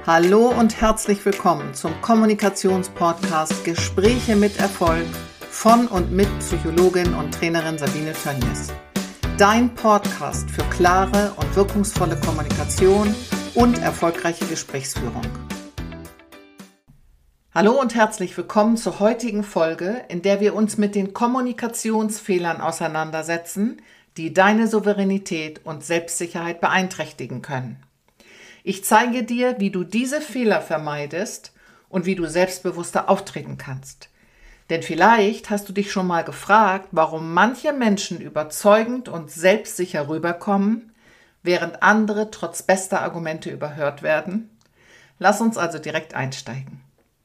Hallo und herzlich willkommen zum Kommunikationspodcast Gespräche mit Erfolg von und mit Psychologin und Trainerin Sabine Tönjes. Dein Podcast für klare und wirkungsvolle Kommunikation und erfolgreiche Gesprächsführung. Hallo und herzlich willkommen zur heutigen Folge, in der wir uns mit den Kommunikationsfehlern auseinandersetzen, die deine Souveränität und Selbstsicherheit beeinträchtigen können. Ich zeige dir, wie du diese Fehler vermeidest und wie du selbstbewusster auftreten kannst. Denn vielleicht hast du dich schon mal gefragt, warum manche Menschen überzeugend und selbstsicher rüberkommen, während andere trotz bester Argumente überhört werden. Lass uns also direkt einsteigen.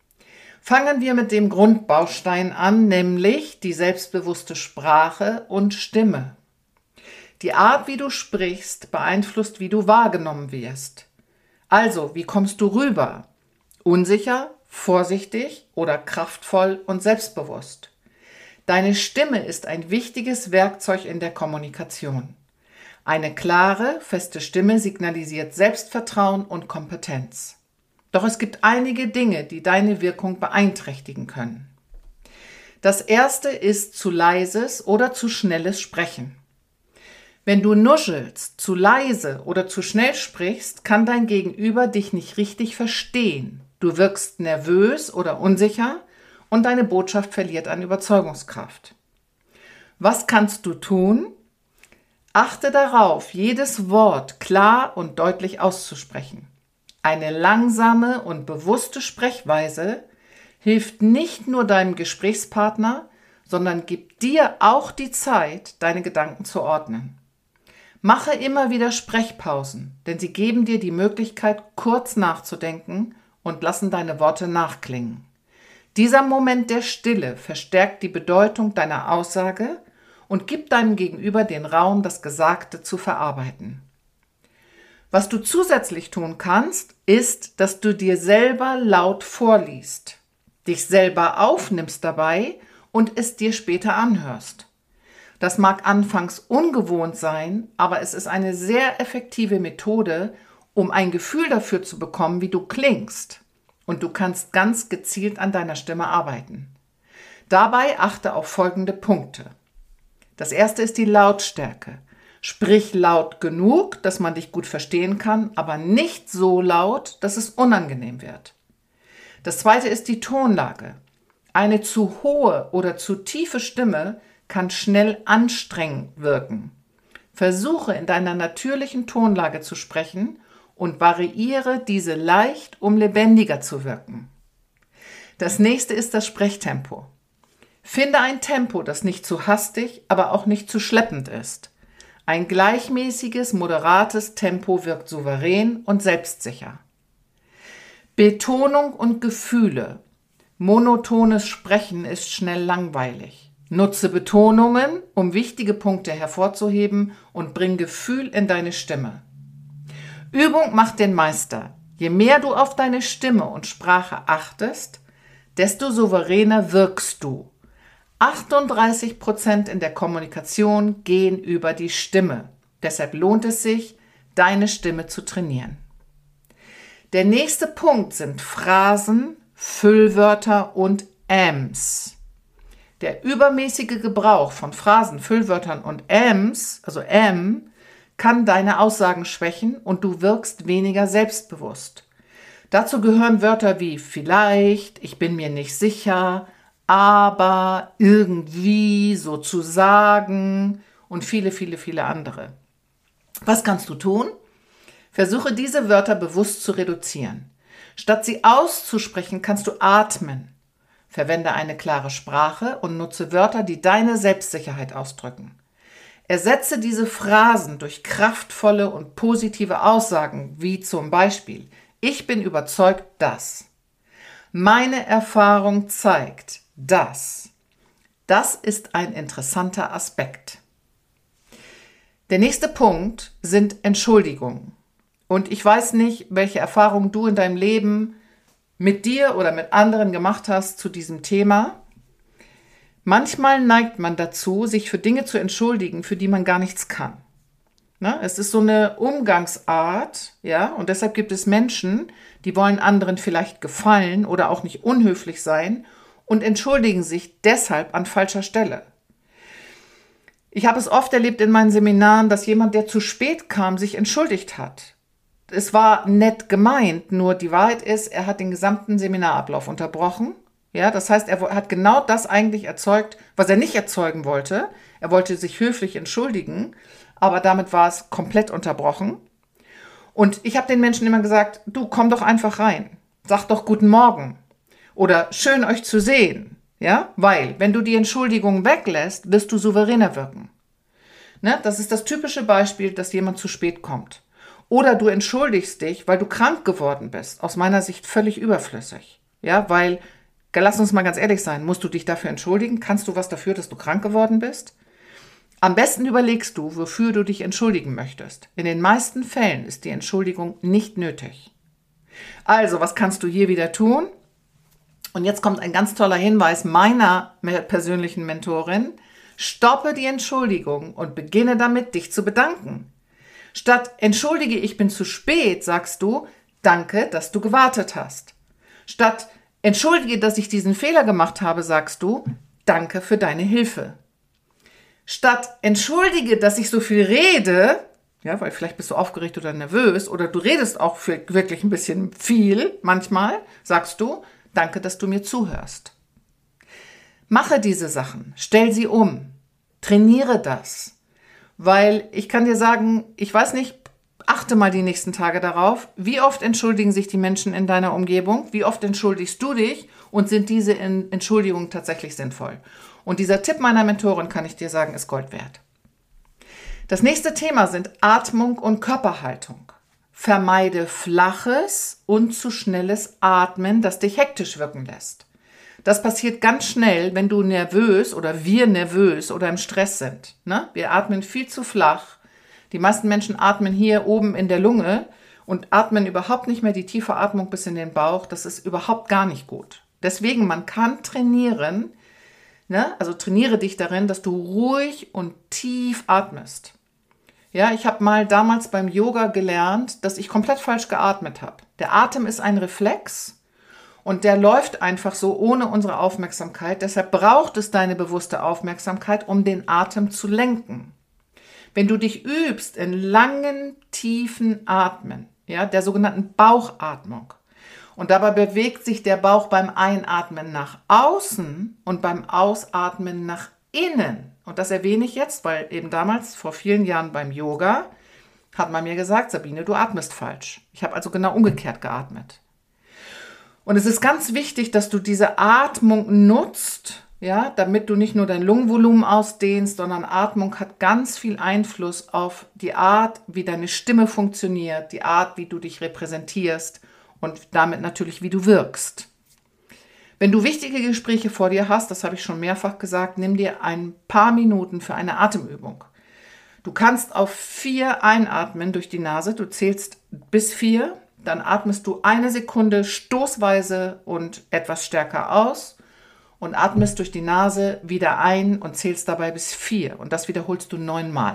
Fangen wir mit dem Grundbaustein an, nämlich die selbstbewusste Sprache und Stimme. Die Art, wie du sprichst, beeinflusst, wie du wahrgenommen wirst. Also, wie kommst du rüber? Unsicher, vorsichtig oder kraftvoll und selbstbewusst? Deine Stimme ist ein wichtiges Werkzeug in der Kommunikation. Eine klare, feste Stimme signalisiert Selbstvertrauen und Kompetenz. Doch es gibt einige Dinge, die deine Wirkung beeinträchtigen können. Das erste ist zu leises oder zu schnelles Sprechen. Wenn du nuschelst, zu leise oder zu schnell sprichst, kann dein Gegenüber dich nicht richtig verstehen. Du wirkst nervös oder unsicher und deine Botschaft verliert an Überzeugungskraft. Was kannst du tun? Achte darauf, jedes Wort klar und deutlich auszusprechen. Eine langsame und bewusste Sprechweise hilft nicht nur deinem Gesprächspartner, sondern gibt dir auch die Zeit, deine Gedanken zu ordnen. Mache immer wieder Sprechpausen, denn sie geben dir die Möglichkeit, kurz nachzudenken und lassen deine Worte nachklingen. Dieser Moment der Stille verstärkt die Bedeutung deiner Aussage und gibt deinem Gegenüber den Raum, das Gesagte zu verarbeiten. Was du zusätzlich tun kannst, ist, dass du dir selber laut vorliest, dich selber aufnimmst dabei und es dir später anhörst. Das mag anfangs ungewohnt sein, aber es ist eine sehr effektive Methode, um ein Gefühl dafür zu bekommen, wie du klingst. Und du kannst ganz gezielt an deiner Stimme arbeiten. Dabei achte auf folgende Punkte. Das erste ist die Lautstärke. Sprich laut genug, dass man dich gut verstehen kann, aber nicht so laut, dass es unangenehm wird. Das zweite ist die Tonlage. Eine zu hohe oder zu tiefe Stimme kann schnell anstrengend wirken. Versuche in deiner natürlichen Tonlage zu sprechen und variiere diese leicht, um lebendiger zu wirken. Das nächste ist das Sprechtempo. Finde ein Tempo, das nicht zu hastig, aber auch nicht zu schleppend ist. Ein gleichmäßiges, moderates Tempo wirkt souverän und selbstsicher. Betonung und Gefühle. Monotones Sprechen ist schnell langweilig. Nutze Betonungen, um wichtige Punkte hervorzuheben und bring Gefühl in deine Stimme. Übung macht den Meister. Je mehr du auf deine Stimme und Sprache achtest, desto souveräner wirkst du. 38% in der Kommunikation gehen über die Stimme. Deshalb lohnt es sich, deine Stimme zu trainieren. Der nächste Punkt sind Phrasen, Füllwörter und Ähms. Der übermäßige Gebrauch von Phrasen, Füllwörtern und Ähms, also kann deine Aussagen schwächen und du wirkst weniger selbstbewusst. Dazu gehören Wörter wie vielleicht, ich bin mir nicht sicher, aber, irgendwie, sozusagen und viele, viele, viele andere. Was kannst du tun? Versuche diese Wörter bewusst zu reduzieren. Statt sie auszusprechen, kannst du atmen. Verwende eine klare Sprache und nutze Wörter, die deine Selbstsicherheit ausdrücken. Ersetze diese Phrasen durch kraftvolle und positive Aussagen, wie zum Beispiel: Ich bin überzeugt, dass. Meine Erfahrung zeigt, dass. Das ist ein interessanter Aspekt. Der nächste Punkt sind Entschuldigungen. Und ich weiß nicht, welche Erfahrungen du in deinem Leben mit dir oder mit anderen gemacht hast zu diesem Thema. Manchmal neigt man dazu, sich für Dinge zu entschuldigen, für die man gar nichts kann. Ne? Es ist so eine Umgangsart, ja, und deshalb gibt es Menschen, die wollen anderen vielleicht gefallen oder auch nicht unhöflich sein und entschuldigen sich deshalb an falscher Stelle. Ich habe es oft erlebt in meinen Seminaren, dass jemand, der zu spät kam, sich entschuldigt hat. Es war nett gemeint, nur die Wahrheit ist, er hat den gesamten Seminarablauf unterbrochen. Ja, das heißt, er hat genau das eigentlich erzeugt, was er nicht erzeugen wollte. Er wollte sich höflich entschuldigen, aber damit war es komplett unterbrochen. Und ich habe den Menschen immer gesagt, du, komm doch einfach rein. Sag doch guten Morgen oder schön euch zu sehen. Ja, weil wenn du die Entschuldigung weglässt, wirst du souveräner wirken. Ne? Das ist das typische Beispiel, dass jemand zu spät kommt. Oder du entschuldigst dich, weil du krank geworden bist. Aus meiner Sicht völlig überflüssig. Ja, weil, lass uns mal ganz ehrlich sein, musst du dich dafür entschuldigen? Kannst du was dafür, dass du krank geworden bist? Am besten überlegst du, wofür du dich entschuldigen möchtest. In den meisten Fällen ist die Entschuldigung nicht nötig. Also, was kannst du hier wieder tun? Und jetzt kommt ein ganz toller Hinweis meiner persönlichen Mentorin. Stoppe die Entschuldigung und beginne damit, dich zu bedanken. Statt entschuldige, ich bin zu spät, sagst du, danke, dass du gewartet hast. Statt entschuldige, dass ich diesen Fehler gemacht habe, sagst du, danke für deine Hilfe. Statt entschuldige, dass ich so viel rede, ja, weil vielleicht bist du aufgeregt oder nervös oder du redest auch wirklich ein bisschen viel manchmal, sagst du, danke, dass du mir zuhörst. Mache diese Sachen, stell sie um, trainiere das. Weil ich kann dir sagen, ich weiß nicht, achte mal die nächsten Tage darauf, wie oft entschuldigen sich die Menschen in deiner Umgebung, wie oft entschuldigst du dich und sind diese Entschuldigungen tatsächlich sinnvoll. Und dieser Tipp meiner Mentorin, kann ich dir sagen, ist Gold wert. Das nächste Thema sind Atmung und Körperhaltung. Vermeide flaches und zu schnelles Atmen, das dich hektisch wirken lässt. Das passiert ganz schnell, wenn du nervös oder wir nervös oder im Stress sind. Ne? Wir atmen viel zu flach. Die meisten Menschen atmen hier oben in der Lunge und atmen überhaupt nicht mehr die tiefe Atmung bis in den Bauch. Das ist überhaupt gar nicht gut. Deswegen, man kann trainieren, ne? Also trainiere dich darin, dass du ruhig und tief atmest. Ja, ich habe mal damals beim Yoga gelernt, dass ich komplett falsch geatmet habe. Der Atem ist ein Reflex. Und der läuft einfach so ohne unsere Aufmerksamkeit. Deshalb braucht es deine bewusste Aufmerksamkeit, um den Atem zu lenken. Wenn du dich übst in langen, tiefen Atmen, ja, der sogenannten Bauchatmung, und dabei bewegt sich der Bauch beim Einatmen nach außen und beim Ausatmen nach innen. Und das erwähne ich jetzt, weil eben damals, vor vielen Jahren beim Yoga, hat man mir gesagt, Sabine, du atmest falsch. Ich habe also genau umgekehrt geatmet. Und es ist ganz wichtig, dass du diese Atmung nutzt, ja, damit du nicht nur dein Lungenvolumen ausdehnst, sondern Atmung hat ganz viel Einfluss auf die Art, wie deine Stimme funktioniert, die Art, wie du dich repräsentierst und damit natürlich, wie du wirkst. Wenn du wichtige Gespräche vor dir hast, das habe ich schon mehrfach gesagt, nimm dir ein paar Minuten für eine Atemübung. Du kannst auf 4 einatmen durch die Nase, du zählst bis 4, dann atmest du 1 Sekunde stoßweise und etwas stärker aus und atmest durch die Nase wieder ein und zählst dabei bis 4. Und das wiederholst du 9 Mal.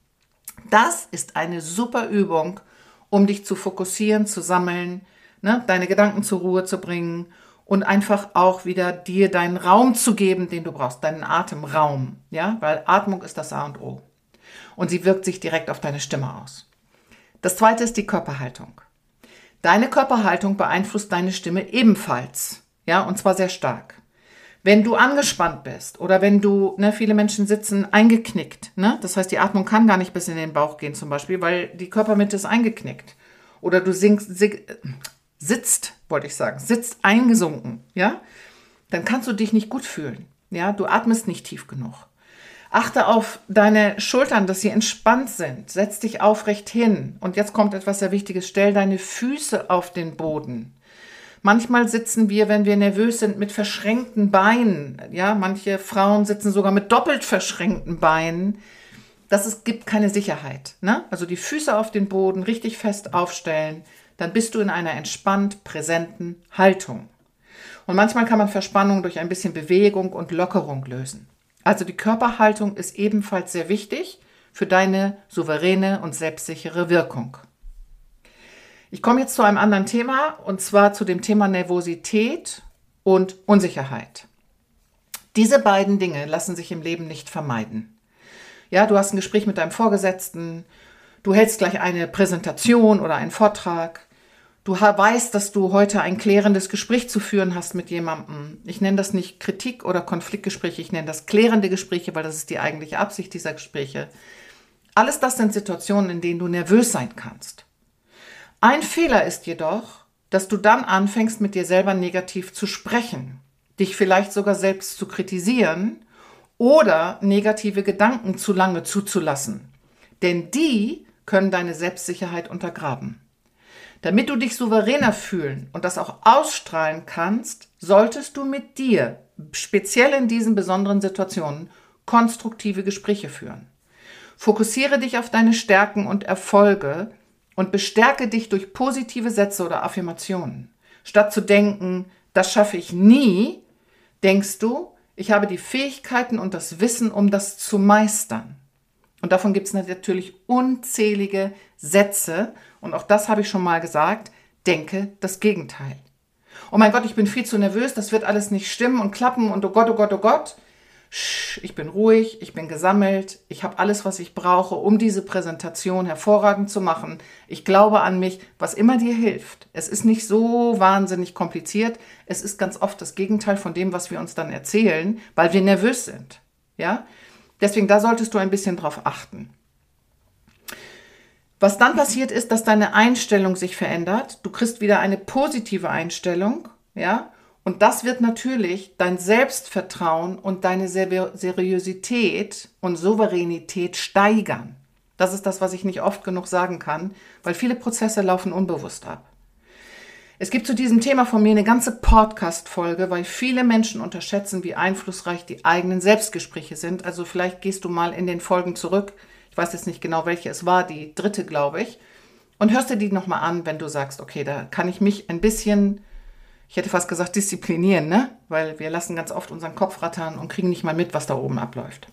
Das ist eine super Übung, um dich zu fokussieren, zu sammeln, ne, deine Gedanken zur Ruhe zu bringen und einfach auch wieder dir deinen Raum zu geben, den du brauchst, deinen Atemraum. Ja? Weil Atmung ist das A und O. Und sie wirkt sich direkt auf deine Stimme aus. Das zweite ist die Körperhaltung. Deine Körperhaltung beeinflusst deine Stimme ebenfalls, ja, und zwar sehr stark. Wenn du angespannt bist oder wenn du, ne, viele Menschen sitzen eingeknickt, ne, das heißt, die Atmung kann gar nicht bis in den Bauch gehen zum Beispiel, weil die Körpermitte ist eingeknickt. Oder du sitzt eingesunken, ja, dann kannst du dich nicht gut fühlen, ja, du atmest nicht tief genug. Achte auf deine Schultern, dass sie entspannt sind. Setz dich aufrecht hin. Und jetzt kommt etwas sehr Wichtiges. Stell deine Füße auf den Boden. Manchmal sitzen wir, wenn wir nervös sind, mit verschränkten Beinen. Ja, manche Frauen sitzen sogar mit doppelt verschränkten Beinen. Gibt keine Sicherheit. Ne? Also die Füße auf den Boden richtig fest aufstellen. Dann bist du in einer entspannt präsenten Haltung. Und manchmal kann man Verspannung durch ein bisschen Bewegung und Lockerung lösen. Also die Körperhaltung ist ebenfalls sehr wichtig für deine souveräne und selbstsichere Wirkung. Ich komme jetzt zu einem anderen Thema, und zwar zu dem Thema Nervosität und Unsicherheit. Diese beiden Dinge lassen sich im Leben nicht vermeiden. Ja, du hast ein Gespräch mit deinem Vorgesetzten, du hältst gleich eine Präsentation oder einen Vortrag, du weißt, dass du heute ein klärendes Gespräch zu führen hast mit jemandem. Ich nenne das nicht Kritik- oder Konfliktgespräche, ich nenne das klärende Gespräche, weil das ist die eigentliche Absicht dieser Gespräche. Alles das sind Situationen, in denen du nervös sein kannst. Ein Fehler ist jedoch, dass du dann anfängst, mit dir selber negativ zu sprechen, dich vielleicht sogar selbst zu kritisieren oder negative Gedanken zu lange zuzulassen. Denn die können deine Selbstsicherheit untergraben. Damit du dich souveräner fühlen und das auch ausstrahlen kannst, solltest du mit dir, speziell in diesen besonderen Situationen, konstruktive Gespräche führen. Fokussiere dich auf deine Stärken und Erfolge und bestärke dich durch positive Sätze oder Affirmationen. Statt zu denken, das schaffe ich nie, denkst du, ich habe die Fähigkeiten und das Wissen, um das zu meistern. Und davon gibt es natürlich unzählige Sätze. Und auch das habe ich schon mal gesagt, denke das Gegenteil. Oh mein Gott, ich bin viel zu nervös, das wird alles nicht stimmen und klappen und oh Gott, oh Gott, oh Gott. Ich bin ruhig, ich bin gesammelt, ich habe alles, was ich brauche, um diese Präsentation hervorragend zu machen. Ich glaube an mich, was immer dir hilft. Es ist nicht so wahnsinnig kompliziert, es ist ganz oft das Gegenteil von dem, was wir uns dann erzählen, weil wir nervös sind. Ja? Deswegen, da solltest du ein bisschen drauf achten. Was dann passiert ist, dass deine Einstellung sich verändert. Du kriegst wieder eine positive Einstellung, ja? Und das wird natürlich dein Selbstvertrauen und deine Seriosität und Souveränität steigern. Das ist das, was ich nicht oft genug sagen kann, weil viele Prozesse laufen unbewusst ab. Es gibt zu diesem Thema von mir eine ganze Podcast-Folge, weil viele Menschen unterschätzen, wie einflussreich die eigenen Selbstgespräche sind. Also vielleicht gehst du mal in den Folgen zurück. Ich weiß jetzt nicht genau, welche es war, die 3., glaube ich. Und hörst dir die nochmal an, wenn du sagst, okay, da kann ich mich ein bisschen, ich hätte fast gesagt, disziplinieren, ne? Weil wir lassen ganz oft unseren Kopf rattern und kriegen nicht mal mit, was da oben abläuft.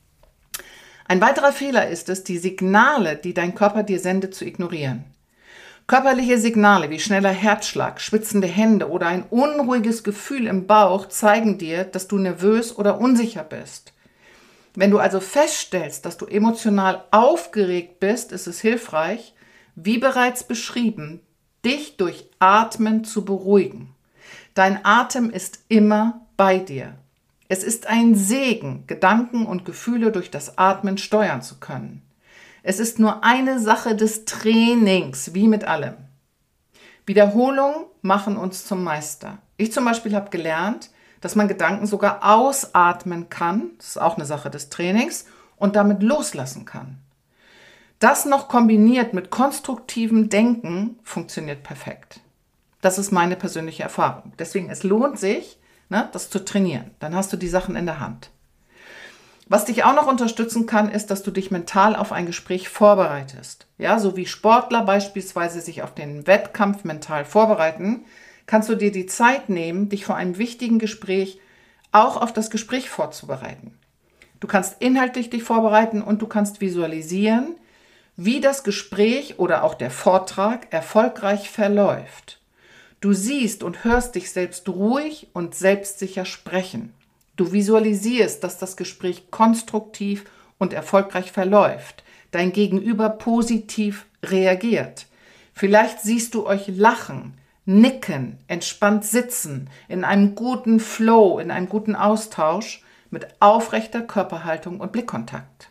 Ein weiterer Fehler ist es, die Signale, die dein Körper dir sendet, zu ignorieren. Körperliche Signale wie schneller Herzschlag, schwitzende Hände oder ein unruhiges Gefühl im Bauch zeigen dir, dass du nervös oder unsicher bist. Wenn du also feststellst, dass du emotional aufgeregt bist, ist es hilfreich, wie bereits beschrieben, dich durch Atmen zu beruhigen. Dein Atem ist immer bei dir. Es ist ein Segen, Gedanken und Gefühle durch das Atmen steuern zu können. Es ist nur eine Sache des Trainings, wie mit allem. Wiederholungen machen uns zum Meister. Ich zum Beispiel habe gelernt, dass man Gedanken sogar ausatmen kann, das ist auch eine Sache des Trainings, und damit loslassen kann. Das noch kombiniert mit konstruktivem Denken funktioniert perfekt. Das ist meine persönliche Erfahrung. Deswegen, es lohnt sich, das zu trainieren. Dann hast du die Sachen in der Hand. Was dich auch noch unterstützen kann, ist, dass du dich mental auf ein Gespräch vorbereitest. Ja, so wie Sportler beispielsweise sich auf den Wettkampf mental vorbereiten, kannst du dir die Zeit nehmen, dich vor einem wichtigen Gespräch auch auf das Gespräch vorzubereiten. Du kannst inhaltlich dich vorbereiten und du kannst visualisieren, wie das Gespräch oder auch der Vortrag erfolgreich verläuft. Du siehst und hörst dich selbst ruhig und selbstsicher sprechen. Du visualisierst, dass das Gespräch konstruktiv und erfolgreich verläuft, dein Gegenüber positiv reagiert. Vielleicht siehst du euch lachen, nicken, entspannt sitzen, in einem guten Flow, in einem guten Austausch mit aufrechter Körperhaltung und Blickkontakt.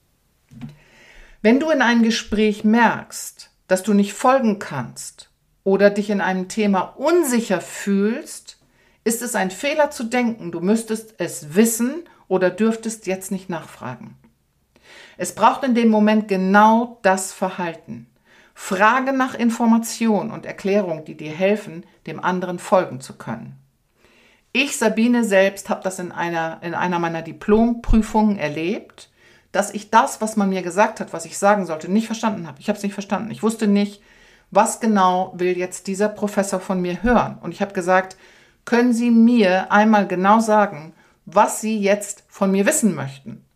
Wenn du in einem Gespräch merkst, dass du nicht folgen kannst oder dich in einem Thema unsicher fühlst, ist es ein Fehler zu denken, du müsstest es wissen oder dürftest jetzt nicht nachfragen. Es braucht in dem Moment genau das Verhalten. Frage nach Information und Erklärung, die dir helfen, dem anderen folgen zu können. Ich, Sabine, selbst habe das in einer meiner Diplomprüfungen erlebt, dass ich das, was man mir gesagt hat, was ich sagen sollte, nicht verstanden habe. Ich habe es nicht verstanden. Ich wusste nicht, was genau will jetzt dieser Professor von mir hören. Und ich habe gesagt, können Sie mir einmal genau sagen, was Sie jetzt von mir wissen möchten?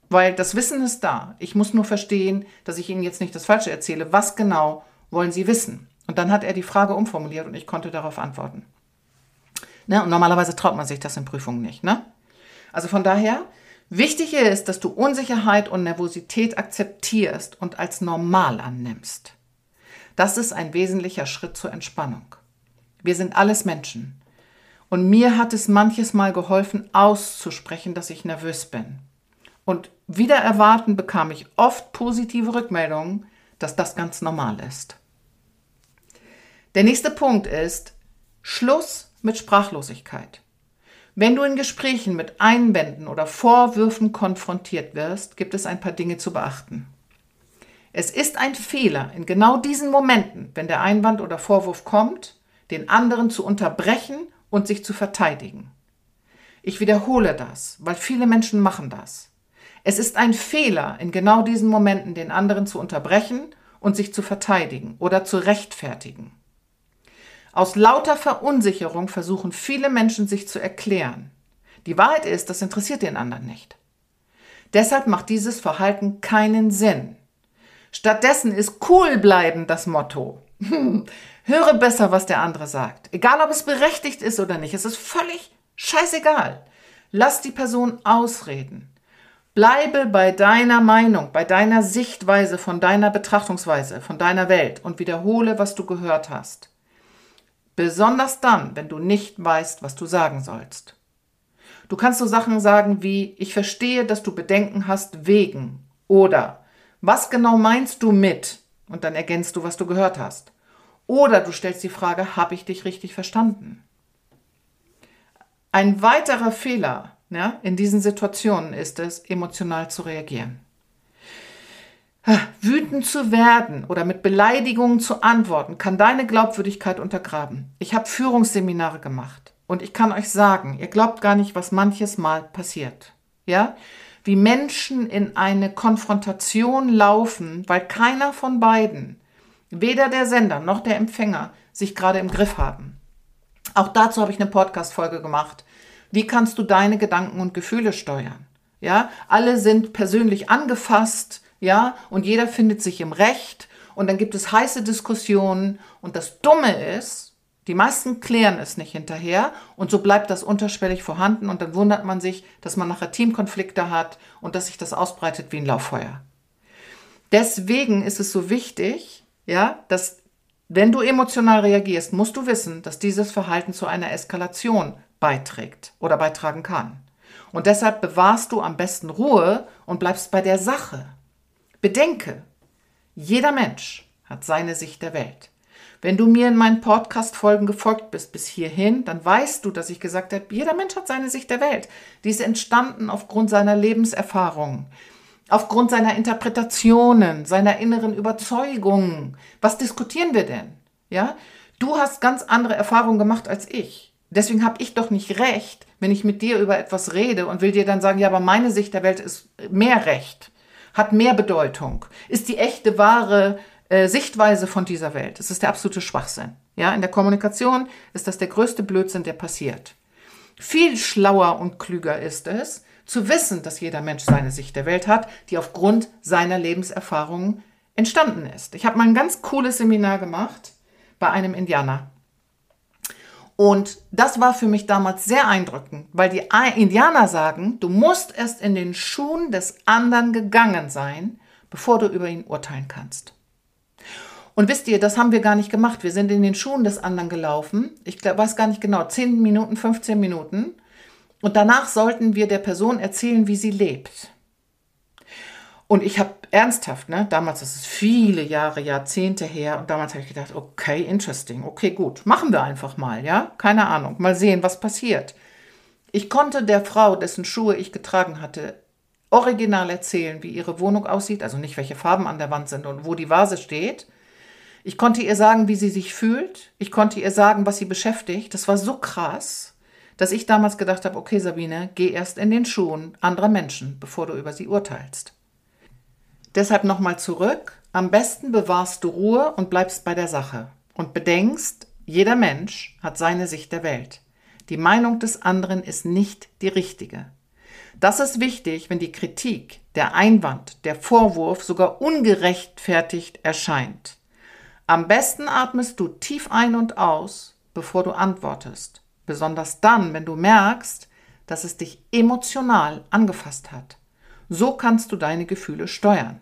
weil das Wissen ist da. Ich muss nur verstehen, dass ich Ihnen jetzt nicht das Falsche erzähle. Was genau wollen Sie wissen? Und dann hat er die Frage umformuliert und ich konnte darauf antworten. Ne? Und normalerweise traut man sich das in Prüfungen nicht. Ne? Also von daher, wichtig ist, dass du Unsicherheit und Nervosität akzeptierst und als normal annimmst. Das ist ein wesentlicher Schritt zur Entspannung. Wir sind alles Menschen. Und mir hat es manches Mal geholfen, auszusprechen, dass ich nervös bin. Und wider Erwarten bekam ich oft positive Rückmeldungen, dass das ganz normal ist. Der nächste Punkt ist Schluss mit Sprachlosigkeit. Wenn du in Gesprächen mit Einwänden oder Vorwürfen konfrontiert wirst, gibt es ein paar Dinge zu beachten. Es ist ein Fehler, in genau diesen Momenten, wenn der Einwand oder Vorwurf kommt, den anderen zu unterbrechen und sich zu verteidigen. Ich wiederhole das, weil viele Menschen machen das. Es ist ein Fehler, in genau diesen Momenten den anderen zu unterbrechen und sich zu verteidigen oder zu rechtfertigen. Aus lauter Verunsicherung versuchen viele Menschen, sich zu erklären. Die Wahrheit ist, das interessiert den anderen nicht. Deshalb macht dieses Verhalten keinen Sinn. Stattdessen ist cool bleiben das Motto. Höre besser, was der andere sagt. Egal, ob es berechtigt ist oder nicht. Es ist völlig scheißegal. Lass die Person ausreden. Bleibe bei deiner Meinung, bei deiner Sichtweise, von deiner Betrachtungsweise, von deiner Welt und wiederhole, was du gehört hast. Besonders dann, wenn du nicht weißt, was du sagen sollst. Du kannst so Sachen sagen wie, ich verstehe, dass du Bedenken hast wegen oder was genau meinst du mit? Und dann ergänzt du, was du gehört hast. Oder du stellst die Frage, habe ich dich richtig verstanden? Ein weiterer Fehler in diesen Situationen ist es, emotional zu reagieren. Wütend zu werden oder mit Beleidigungen zu antworten, kann deine Glaubwürdigkeit untergraben. Ich habe Führungsseminare gemacht und ich kann euch sagen, ihr glaubt gar nicht, was manches Mal passiert. Ja? Wie Menschen in eine Konfrontation laufen, weil keiner von beiden, weder der Sender noch der Empfänger, sich gerade im Griff haben. Auch dazu habe ich eine Podcast-Folge gemacht. Wie kannst du deine Gedanken und Gefühle steuern? Ja? Alle sind persönlich angefasst, ja, und jeder findet sich im Recht und dann gibt es heiße Diskussionen und das Dumme ist, die meisten klären es nicht hinterher und so bleibt das unterschwellig vorhanden und dann wundert man sich, dass man nachher Teamkonflikte hat und dass sich das ausbreitet wie ein Lauffeuer. Deswegen ist es so wichtig, ja, dass wenn du emotional reagierst, musst du wissen, dass dieses Verhalten zu einer Eskalation beiträgt oder beitragen kann. Und deshalb bewahrst du am besten Ruhe und bleibst bei der Sache. Bedenke, jeder Mensch hat seine Sicht der Welt. Wenn du mir in meinen Podcast-Folgen gefolgt bist bis hierhin, dann weißt du, dass ich gesagt habe, jeder Mensch hat seine Sicht der Welt. Die ist entstanden aufgrund seiner Lebenserfahrungen, aufgrund seiner Interpretationen, seiner inneren Überzeugungen. Was diskutieren wir denn? Ja? Du hast ganz andere Erfahrungen gemacht als ich. Deswegen habe ich doch nicht recht, wenn ich mit dir über etwas rede und will dir dann sagen, ja, aber meine Sicht der Welt ist mehr Recht. Hat mehr Bedeutung, ist die echte, wahre Sichtweise von dieser Welt. Das ist der absolute Schwachsinn. Ja, in der Kommunikation ist das der größte Blödsinn, der passiert. Viel schlauer und klüger ist es, zu wissen, dass jeder Mensch seine Sicht der Welt hat, die aufgrund seiner Lebenserfahrungen entstanden ist. Ich habe mal ein ganz cooles Seminar gemacht bei einem Indianer. Und das war für mich damals sehr eindrückend, weil die Indianer sagen, du musst erst in den Schuhen des anderen gegangen sein, bevor du über ihn urteilen kannst. Und wisst ihr, das haben wir gar nicht gemacht. Wir sind in den Schuhen des anderen gelaufen. Ich weiß gar nicht genau, 10 Minuten, 15 Minuten. Und danach sollten wir der Person erzählen, wie sie lebt. Und ich habe ernsthaft, damals, das ist viele Jahre, Jahrzehnte her, und damals habe ich gedacht, okay, interesting, okay, gut, machen wir einfach mal, ja, keine Ahnung, mal sehen, was passiert. Ich konnte der Frau, dessen Schuhe ich getragen hatte, original erzählen, wie ihre Wohnung aussieht, also nicht, welche Farben an der Wand sind und wo die Vase steht. Ich konnte ihr sagen, wie sie sich fühlt, ich konnte ihr sagen, was sie beschäftigt. Das war so krass, dass ich damals gedacht habe, okay, Sabine, geh erst in den Schuhen anderer Menschen, bevor du über sie urteilst. Deshalb nochmal zurück, am besten bewahrst du Ruhe und bleibst bei der Sache und bedenkst, jeder Mensch hat seine Sicht der Welt. Die Meinung des anderen ist nicht die richtige. Das ist wichtig, wenn die Kritik, der Einwand, der Vorwurf sogar ungerechtfertigt erscheint. Am besten atmest du tief ein und aus, bevor du antwortest. Besonders dann, wenn du merkst, dass es dich emotional angefasst hat. So kannst du deine Gefühle steuern.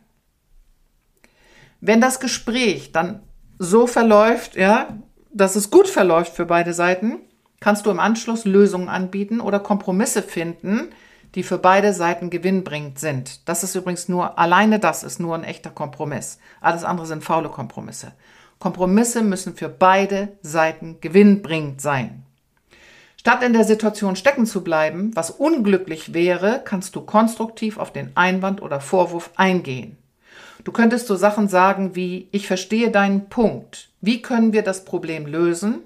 Wenn das Gespräch dann so verläuft, dass es gut verläuft für beide Seiten, kannst du im Anschluss Lösungen anbieten oder Kompromisse finden, die für beide Seiten gewinnbringend sind. Das ist übrigens nur ein echter Kompromiss. Alles andere sind faule Kompromisse. Kompromisse müssen für beide Seiten gewinnbringend sein. Statt in der Situation stecken zu bleiben, was unglücklich wäre, kannst du konstruktiv auf den Einwand oder Vorwurf eingehen. Du könntest so Sachen sagen wie: Ich verstehe deinen Punkt. Wie können wir das Problem lösen?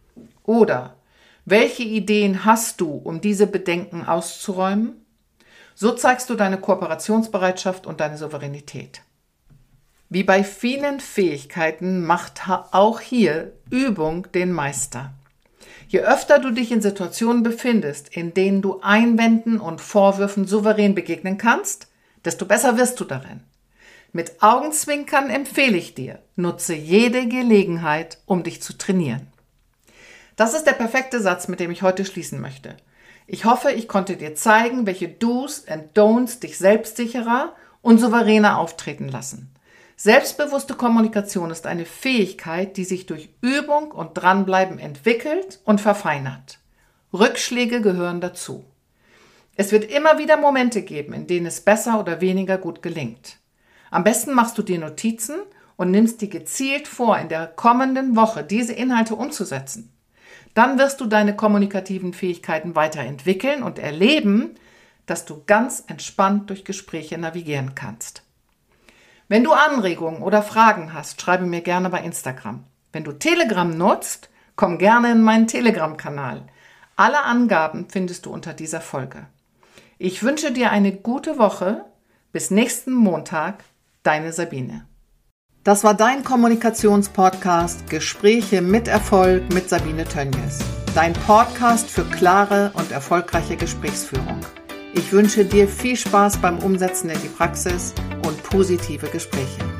Oder: Welche Ideen hast du, um diese Bedenken auszuräumen? So zeigst du deine Kooperationsbereitschaft und deine Souveränität. Wie bei vielen Fähigkeiten macht auch hier Übung den Meister. Je öfter du dich in Situationen befindest, in denen du Einwänden und Vorwürfen souverän begegnen kannst, desto besser wirst du darin. Mit Augenzwinkern empfehle ich dir, nutze jede Gelegenheit, um dich zu trainieren. Das ist der perfekte Satz, mit dem ich heute schließen möchte. Ich hoffe, ich konnte dir zeigen, welche Do's and Don'ts dich selbstsicherer und souveräner auftreten lassen. Selbstbewusste Kommunikation ist eine Fähigkeit, die sich durch Übung und Dranbleiben entwickelt und verfeinert. Rückschläge gehören dazu. Es wird immer wieder Momente geben, in denen es besser oder weniger gut gelingt. Am besten machst du dir Notizen und nimmst dir gezielt vor, in der kommenden Woche diese Inhalte umzusetzen. Dann wirst du deine kommunikativen Fähigkeiten weiterentwickeln und erleben, dass du ganz entspannt durch Gespräche navigieren kannst. Wenn du Anregungen oder Fragen hast, schreibe mir gerne bei Instagram. Wenn du Telegram nutzt, komm gerne in meinen Telegram-Kanal. Alle Angaben findest du unter dieser Folge. Ich wünsche dir eine gute Woche. Bis nächsten Montag, deine Sabine. Das war dein Kommunikationspodcast Gespräche mit Erfolg mit Sabine Tönjes. Dein Podcast für klare und erfolgreiche Gesprächsführung. Ich wünsche dir viel Spaß beim Umsetzen in die Praxis und positive Gespräche.